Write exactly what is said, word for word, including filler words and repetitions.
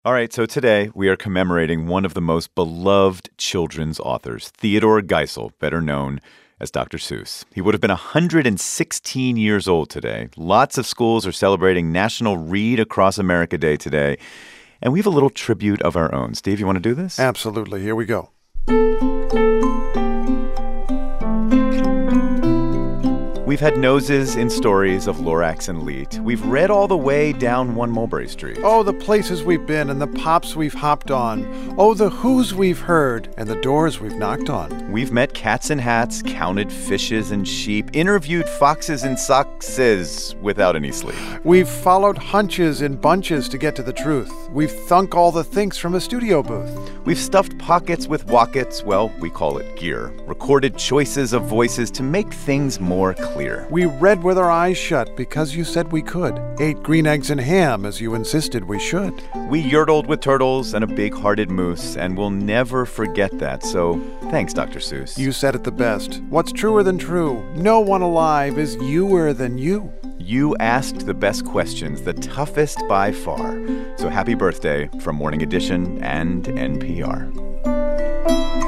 All right, so today we are commemorating one of the most beloved children's authors, Theodore Geisel, better known as Doctor Seuss. He would have been one hundred sixteen years old today. Lots of schools are celebrating National Read Across America Day today. And we have a little tribute of our own. Steve, you want to do this? Absolutely. Here we go. We've had noses in stories of Lorax and Leet. We've read all the way down One Mulberry Street. Oh, the places we've been and the pops we've hopped on. Oh, the who's we've heard and the doors we've knocked on. We've met cats in hats, counted fishes and sheep, interviewed foxes in sockses without any sleep. We've followed hunches in bunches to get to the truth. We've thunk all the thinks from a studio booth. We've stuffed pockets with wockets, well, we call it gear. Recorded choices of voices to make things more clear. We read with our eyes shut because you said we could. Ate green eggs and ham as you insisted we should. We yurtled with turtles and a big-hearted moose, and we'll never forget that, so thanks, Doctor Seuss. You said it the best. What's truer than true? No one alive is youer than you. You asked the best questions, the toughest by far. So happy birthday from Morning Edition and N P R.